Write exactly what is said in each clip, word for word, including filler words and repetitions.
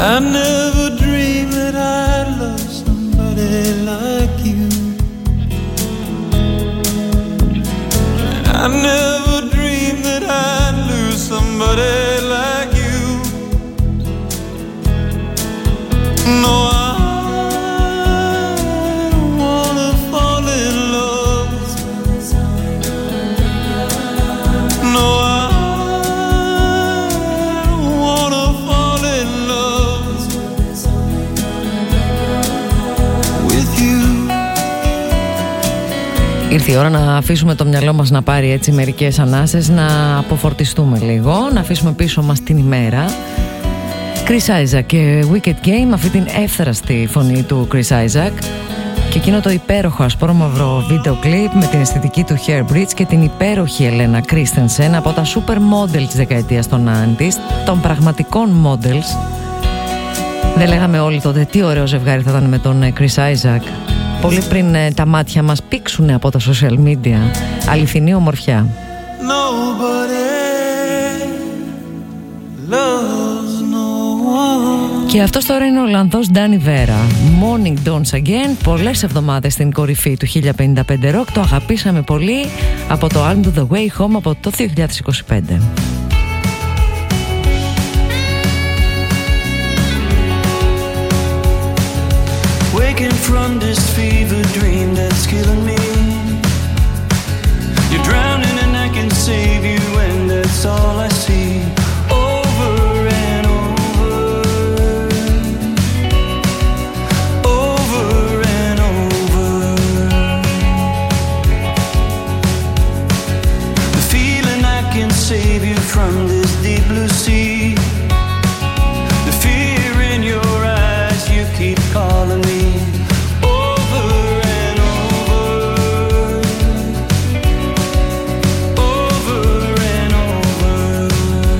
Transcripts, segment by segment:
I never dreamed that I'd love somebody like you. I never dreamed that I'd lose somebody like you. No, I don't wanna fall in love. No, I don't wanna fall in love with you. Ήρθε η ώρα να αφήσουμε το μυαλό μας να πάρει έτσι μερικές ανάσες, να αποφορτιστούμε λίγο, να αφήσουμε πίσω μας την ημέρα. Chris Isaak και Wicked Game, αυτή την εύθραστη φωνή του Chris Isaak και εκείνο το υπέροχο ασπρόμαυρο βίντεο κλιπ με την αισθητική του Hair Bridge και την υπέροχη Ελένα Christensen από τα super model της δεκαετίας των ενενήντα, των πραγματικών models. Δεν λέγαμε όλοι τότε τι ωραίο ζευγάρι θα ήταν με τον Chris Isaak, πολύ πριν ε, τα μάτια μας πήξουν από τα social media. Αληθινή ομορφιά. Και αυτός τώρα είναι ο Ολλανδός Danny Vera. Morning Dawns Again. Πολλές εβδομάδες στην κορυφή του χίλια πενήντα πέντε Rock. Το αγαπήσαμε πολύ από το άλμπου The Way Home από το δύο χιλιάδες είκοσι πέντε. Waking from this fever dream that's killing me. You're drowning and I can save you, and that's all I see. Over and over, over and over. The feeling I can save you from this deep blue sea. The fear in your eyes, you keep calling me. Over and over, over and over.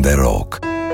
the Rock.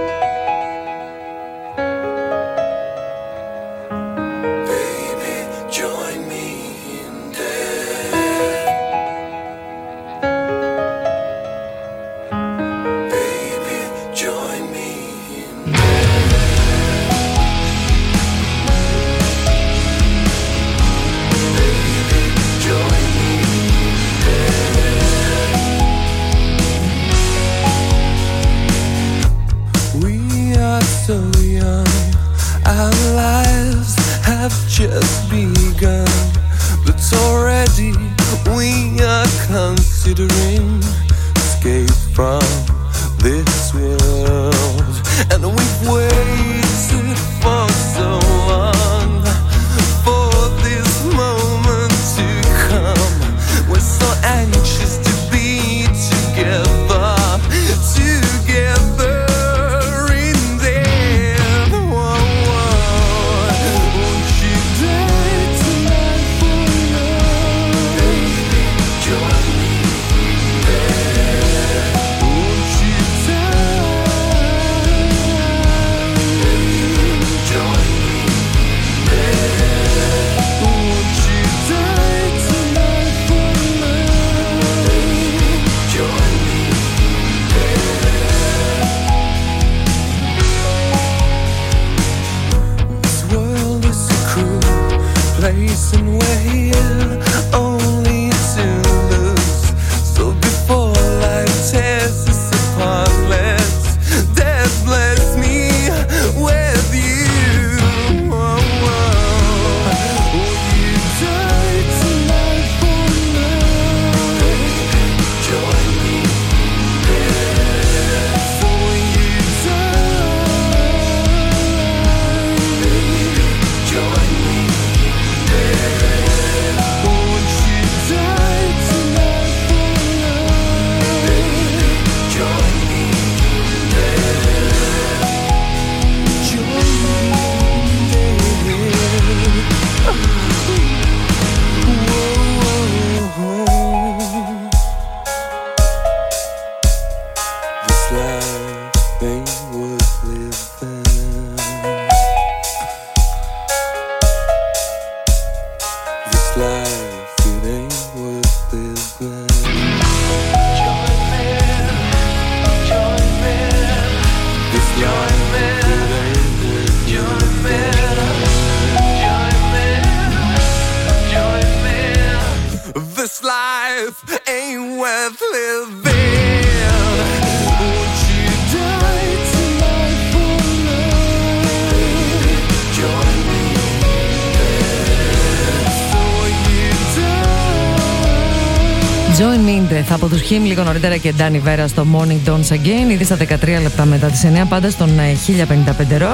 Από τους Χιμ λίγο νωρίτερα και Ντάνι Βέρα στο Morning Dawns Again. Ήδη στα δεκατρία λεπτά μετά τις εννιά, πάντα στον χίλια πενήντα πέντε Rock.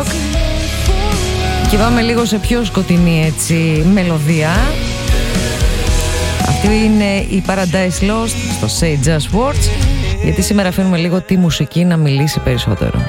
Και πάμε λίγο σε πιο σκοτεινή έτσι μελωδία. Αυτή είναι η Paradise Lost στο Say Just Words, γιατί σήμερα αφήνουμε λίγο τη μουσική να μιλήσει περισσότερο.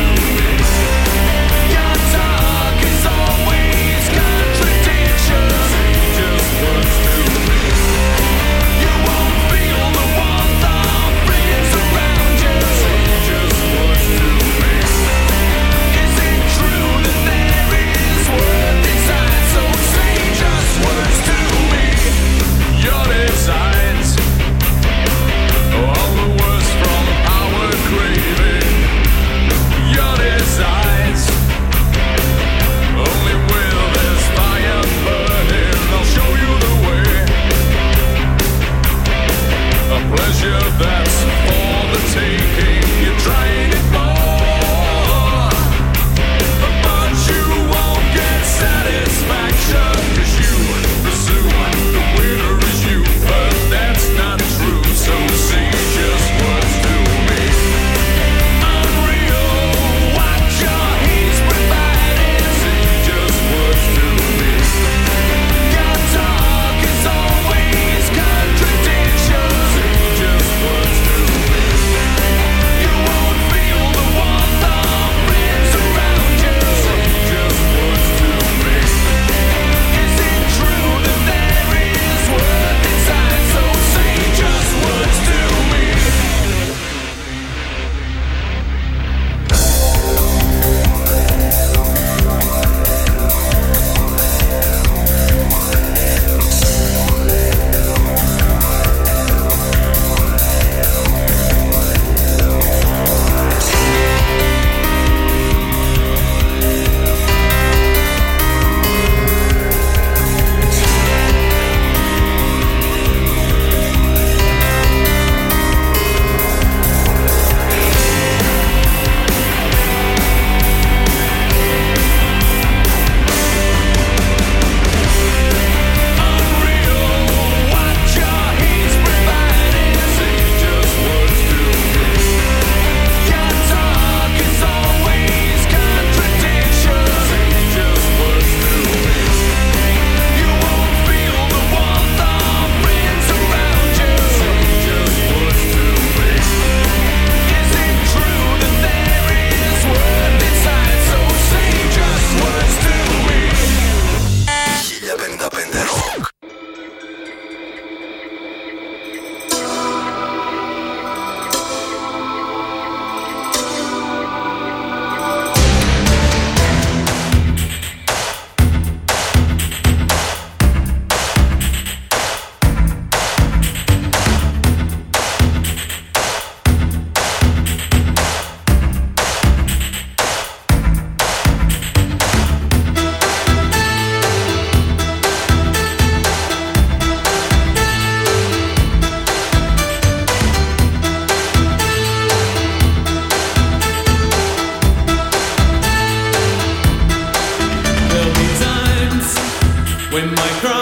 Contradictions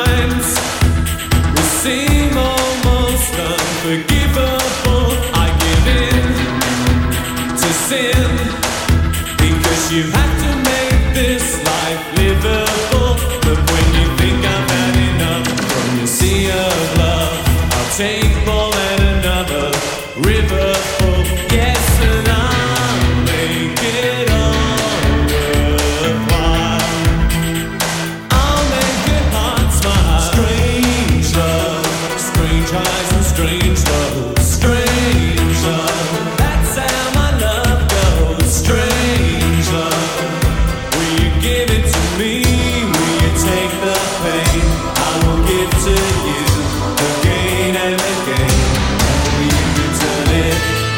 times will seem almost unforgivable. I give in to sin because you have to make this life livable. But when you think I've had enough from your sea of love, I'll take all and another river full. Yes, and I'll make it all worthwhile. I'll make your heart smile. Strange love, strange highs and strange lows. Strange love, that's how my love goes. Strange love, will you give it to me? Will you take the pain I will give to you again and again? And will you return it?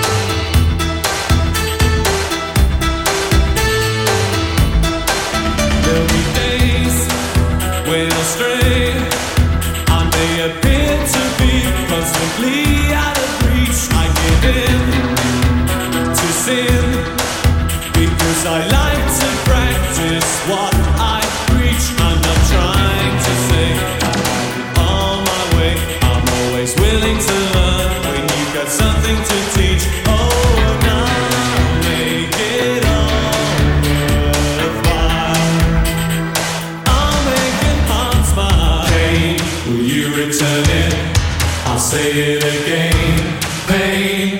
There'll be days when I'll stray. I may appear to be constantly out of reach. I give in to sin because I like to practice what I preach. I'm not trying to say I have it all my way. I'm always willing to learn when you've got something to teach. Oh, and I'll make it all worthwhile. I'll make your heart smile. Pain, will you return it? I'll say it again. Pain,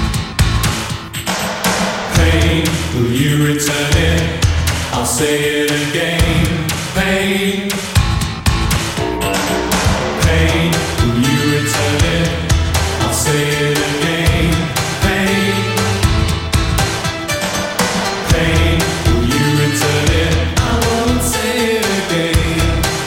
pain, will you return it? I'll say it again. Pain, pain, will you return it? I'll say it again. Pain, pain, will you return it? I won't say it again.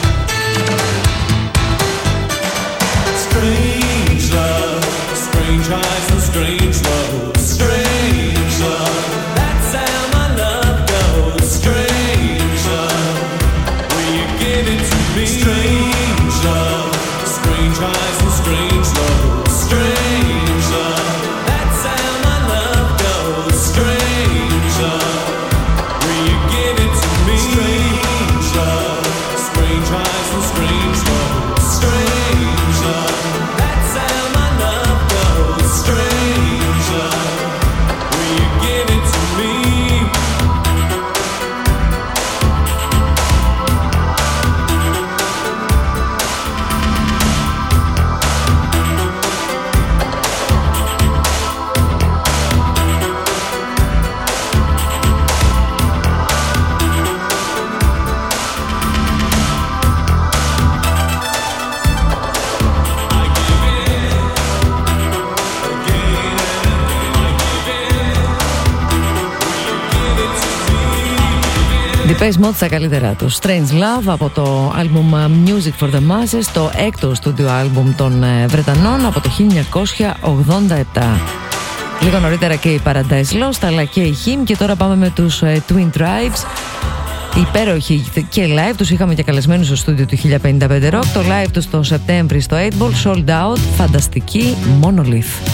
Strange love, strange highs and strange lows. Strange love, that's how my love goes. Strange love, will you give it to me? Strange love, strange highs and strange lows. Strange love, that's how my love goes. Strange love, will you give it to me? Strange love, strange highs and strange lows. Strange love, that's how my love goes. Strange love, will you give it to me? I give in again and again. I give in. Will you give it to me? Depeche Mode στα καλύτερά του. Strange Love από το άλμπουμ Music for the Masses, το έκτο στούντιο άλμπουμ των ε, Βρετανών από το χίλια εννιακόσια ογδόντα επτά. Λίγο νωρίτερα και η Paradise Lost αλλά και η Him, και τώρα πάμε με τους ε, Twin Tribes. Υπέροχοι και live, τους είχαμε και καλεσμένους στο στούντιο του χίλια πενήντα πέντε Rock. Το live τους το Σεπτέμβρη στο eight ball, sold out, φανταστική, Monolith.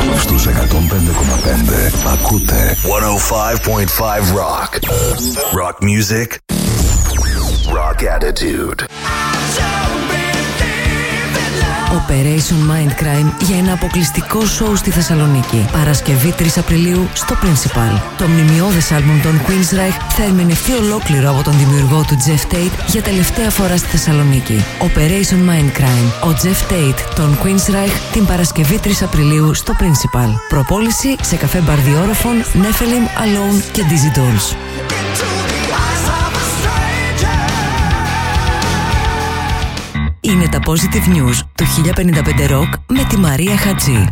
Στους εκατόν πέντε κόμμα πέντε ακούτε εκατόν πέντε κόμμα πέντε Rock. Rock music. Rock attitude. Operation Mindcrime για ένα αποκλειστικό σοου στη Θεσσαλονίκη. Παρασκευή τρεις Απριλίου στο Principal. Το μνημιώδες άλμπουμ των Queensryche θα ερμηνευτεί ολόκληρο από τον δημιουργό του Jeff Tate για τελευταία φορά στη Θεσσαλονίκη. Operation Mindcrime. Ο Jeff Tate των Queensryche την Παρασκευή τρεις Απριλίου στο Principal. Προπόληση σε καφέ Μπαρδιόροφων, Nephilim, Alone και Dizzy Dolls. Είναι τα Positive News του χίλια πενήντα πέντε Rock με τη Μαρία Χατζή.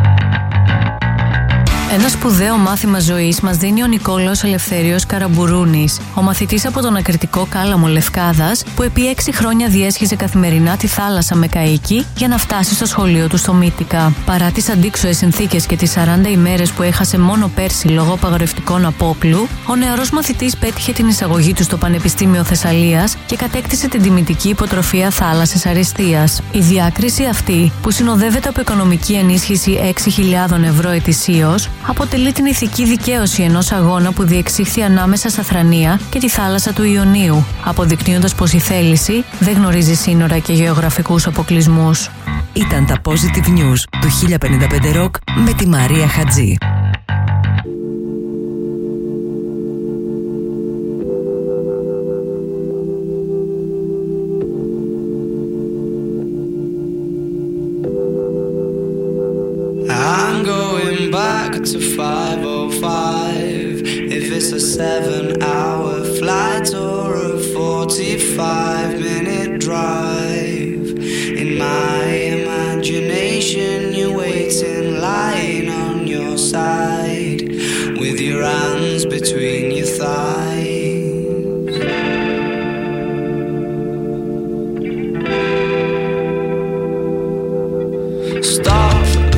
Ένα σπουδαίο μάθημα ζωής μας δίνει ο Νικόλαος Ελευθέριος Καραμπουρούνης, ο μαθητής από τον ακριτικό Κάλαμο Λευκάδας, που επί έξι χρόνια διέσχιζε καθημερινά τη θάλασσα με καΐκι για να φτάσει στο σχολείο του στο Μύτικα. Παρά τις αντίξωες συνθήκες και τις σαράντα ημέρες που έχασε μόνο πέρσι λόγω απαγορευτικών απόπλου, ο νεαρός μαθητής πέτυχε την εισαγωγή του στο Πανεπιστήμιο Θεσσαλίας και κατέκτησε την τιμητική υποτροφία θάλασσης αριστείας. Η διάκριση αυτή, που συνοδεύεται από οικονομική ενίσχυση έξι χιλιάδες ευρώ ετησίως, αποτελεί την ηθική δικαίωση ενός αγώνα που διεξήχθη ανάμεσα στα Θρανία και τη θάλασσα του Ιωνίου, αποδεικνύοντας πως η θέληση δεν γνωρίζει σύνορα και γεωγραφικούς αποκλεισμούς. Ήταν τα Positive News του χίλια πενήντα πέντε Rock με τη Μαρία Χατζή. I'm going back to five oh five. If it's a seven hour flight or a forty-five minute drive, in my imagination you're waiting, lying on your side, with your hands between your thighs. Stop.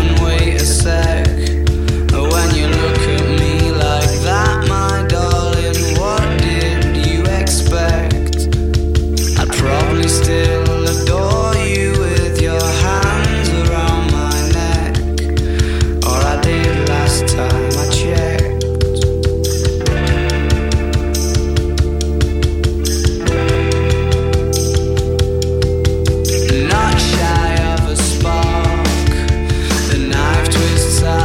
When you look at me like that, my darling, what did you expect? I'd probably still adore you with your hands around my neck, or I did last time I checked. Not shy of a spark, the knife twists out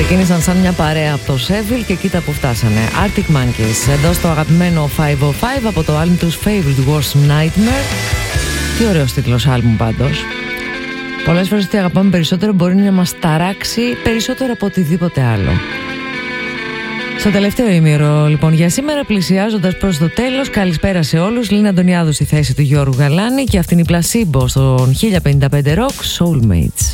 Ξεκίνησαν σαν μια παρέα από το Seville και κοίτα που φτάσανε. Arctic Monkeys, εδώ στο αγαπημένο πεντακόσια πέντε από το άλμπουμ τους Fabled Worst Nightmare. Τι ωραίος τίτλος άλμπουμ πάντως. Πολλές φορές τι αγαπάμε περισσότερο μπορεί να μας ταράξει περισσότερο από οτιδήποτε άλλο. Στο τελευταίο ημίωρο λοιπόν για σήμερα, πλησιάζοντας προς το τέλος, καλησπέρα σε όλους. Λίνα Αντωνιάδου στη θέση του Γιώργου Γαλάνη και αυτήν η Placebo στον χίλια πενήντα πέντε Rock Soulmates.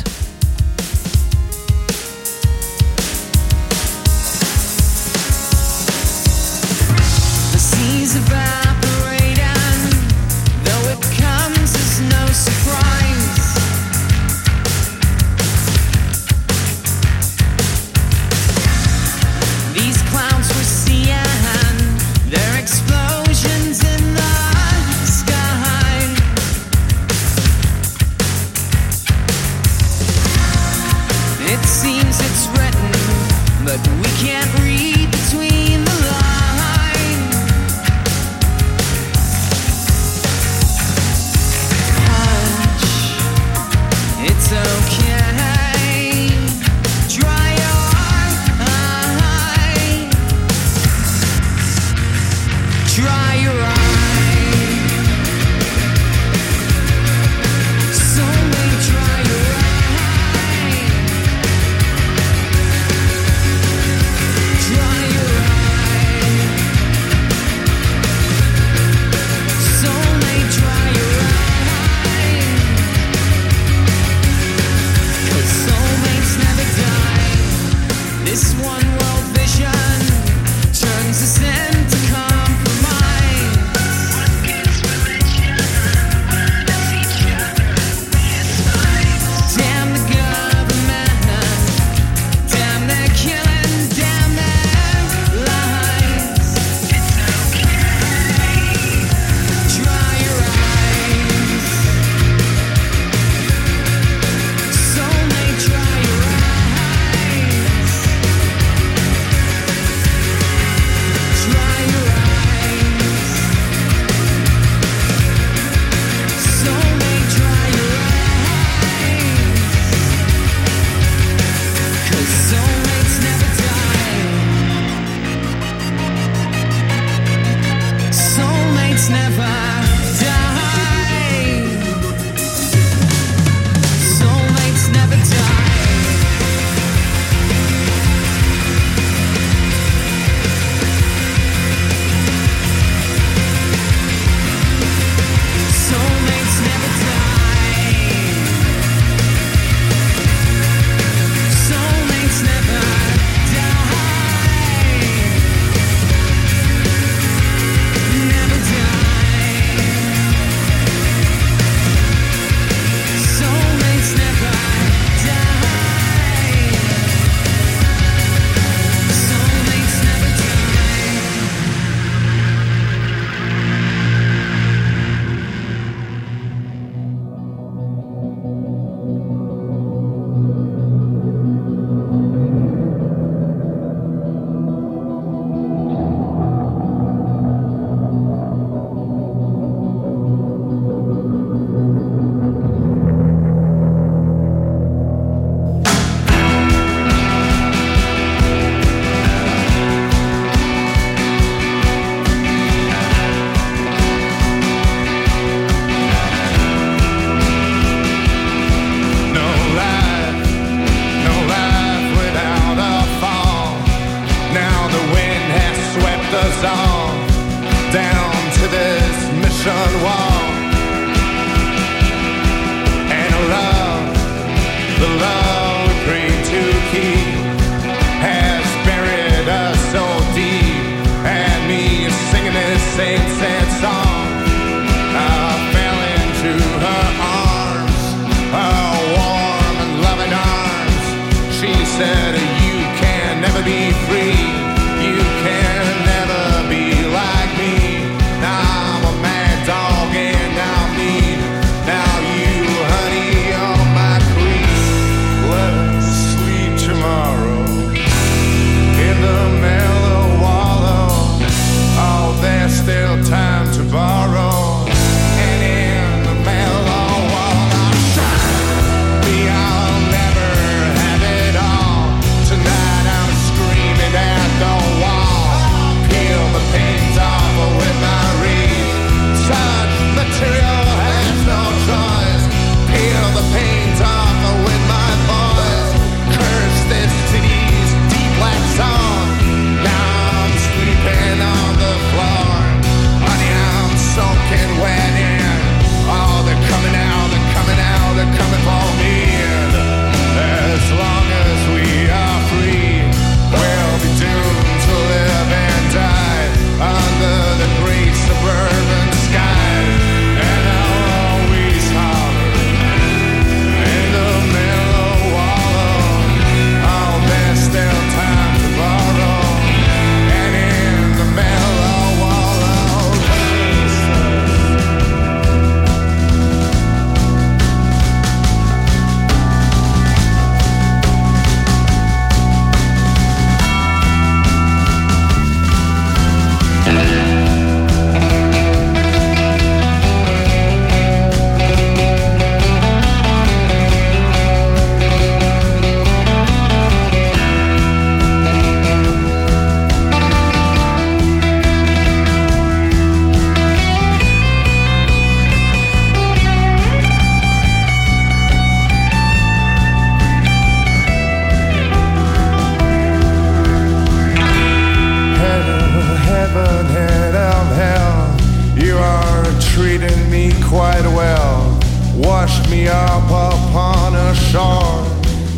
Soulmates never die.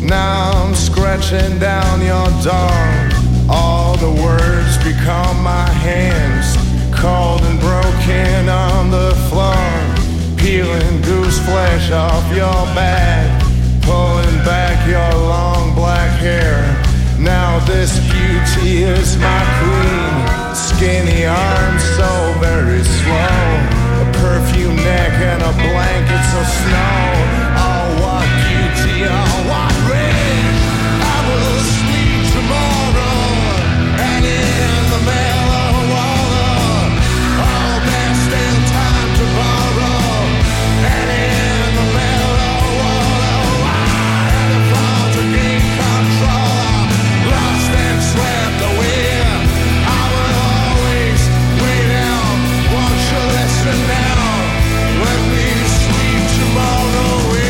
Now I'm scratching down your door. All the words become my hands, cold and broken on the floor. Peeling goose flesh off your back, pulling back your long black hair. Now this beauty is my queen. Skinny arms so very slow, a perfume neck and a blanket so snow. Oh, what beauty, oh, what rain. I will sleep tomorrow, and in the mellow water. Oh, there's still time to borrow, and in the mellow water. I had a fall to gain control, lost and swept away. I will always wait out, won't you listen now? When we sleep tomorrow, we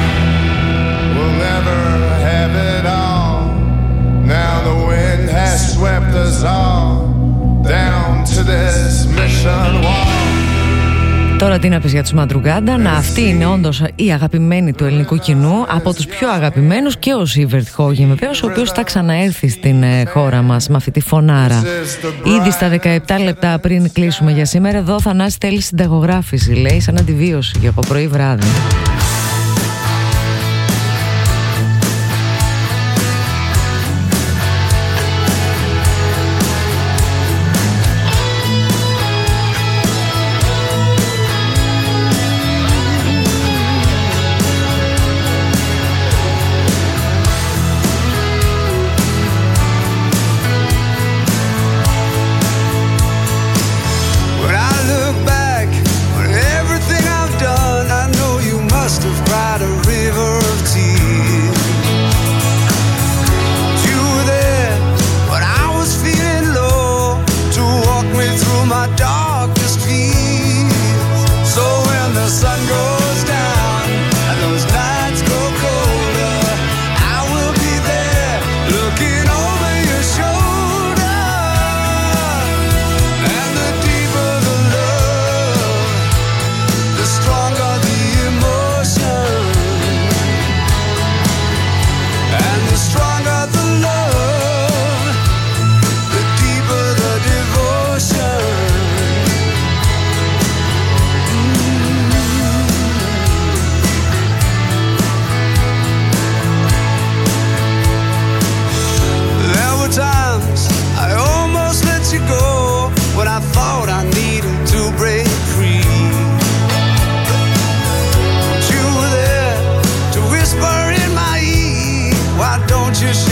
will never have it all. Now the wind has swept us all down to this mission wall. Τώρα τι να πεις για τους Μαντρουγκάντα. Αυτή είναι όντως η αγαπημένη του ελληνικού κοινού, από τους πιο αγαπημένους, και ο Σίβερτ Χόγεν βεβαίως, ο οποίος θα ξαναέρθει στην χώρα μας με αυτή τη φωνάρα. Ήδη στα δεκαεπτά λεπτά πριν κλείσουμε για σήμερα, εδώ Θανάση θέλει συνταγογράφηση, λέει, σαν αντιβίωση για από πρωί βράδυ. Just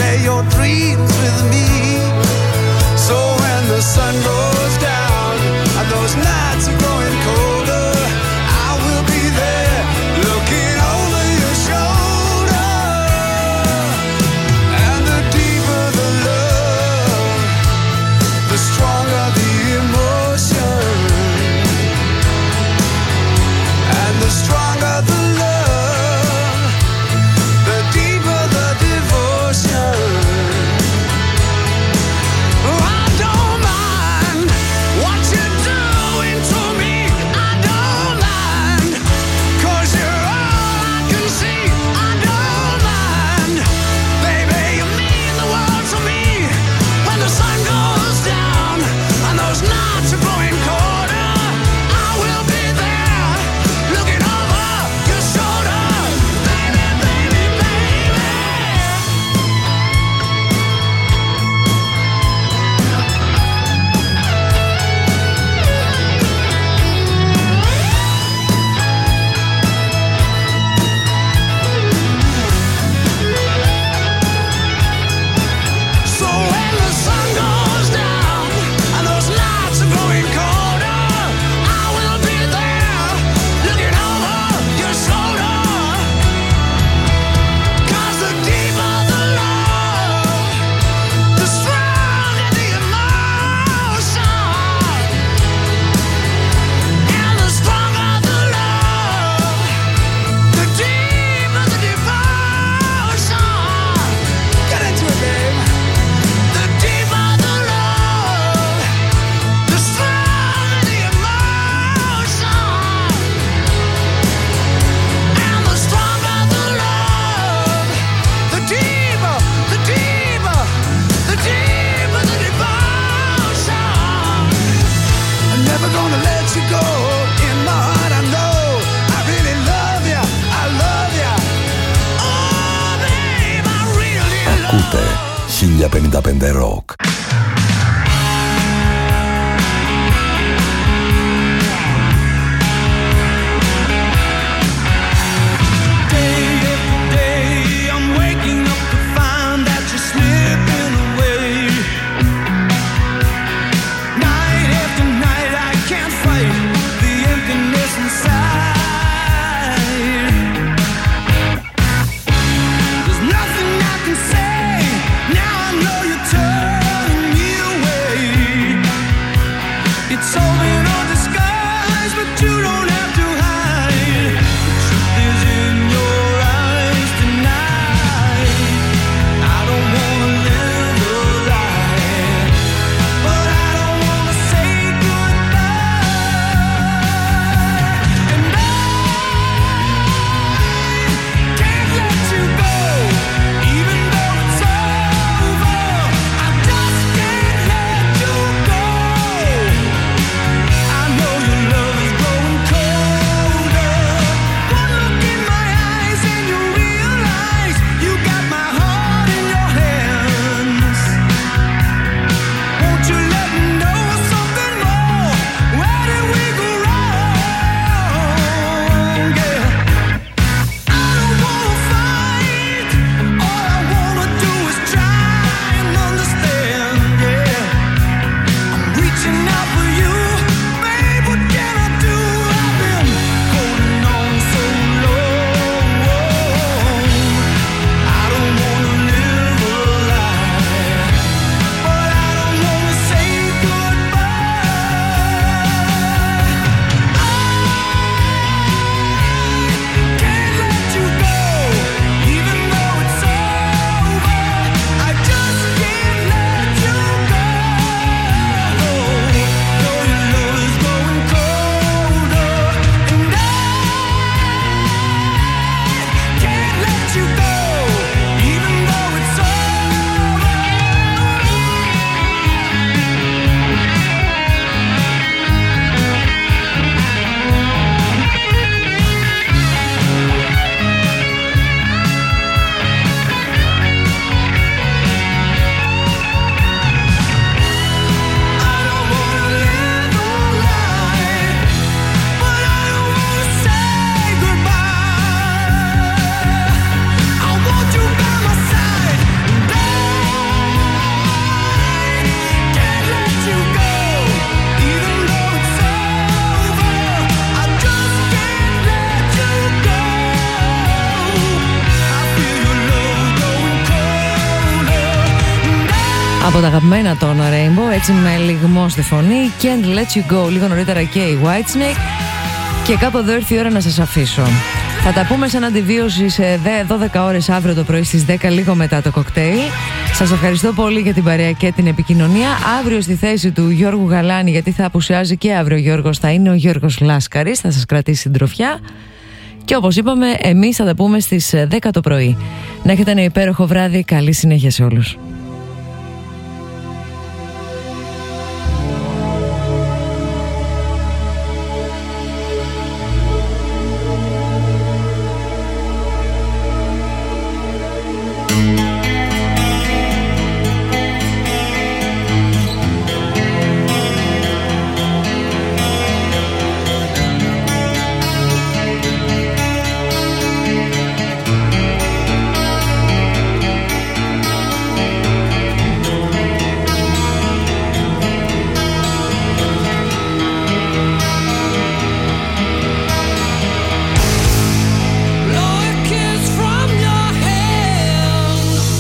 χίλια πενήντα πέντε Rock. Από τα αγαπημένα των Rainbow, έτσι με λιγμό στη φωνή. Can't Let You Go, λίγο νωρίτερα και η Whitesnake. Και κάπου εδώ ήρθε η ώρα να σας αφήσω. Θα τα πούμε σαν αντιβίωση σε δώδεκα ώρες αύριο το πρωί στις δέκα, λίγο μετά το κοκτέιλ. Σας ευχαριστώ πολύ για την παρέα και την επικοινωνία. Αύριο στη θέση του Γιώργου Γαλάνη, γιατί θα απουσιάζει και αύριο ο Γιώργος, θα είναι ο Γιώργος Λάσκαρης, θα σας κρατήσει συντροφιά. Και όπως είπαμε, εμείς θα τα πούμε στις δέκα το πρωί. Να έχετε ένα υπέροχο βράδυ, καλή συνέχεια σε όλους. Blow a kiss from your hand.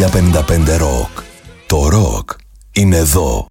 χίλια πενήντα πέντε Rock. Το rock είναι εδώ.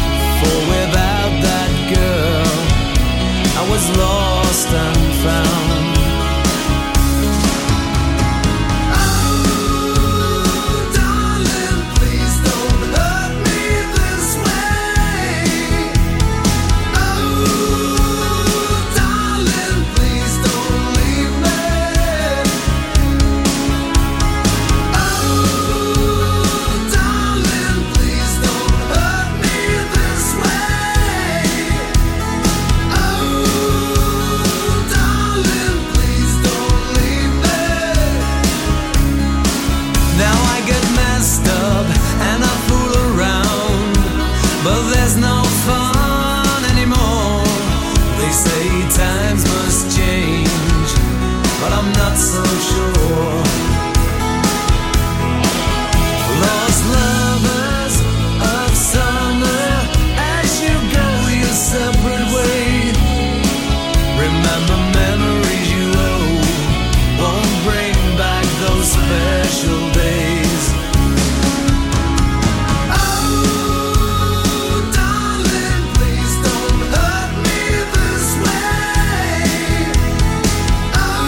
Lost and found.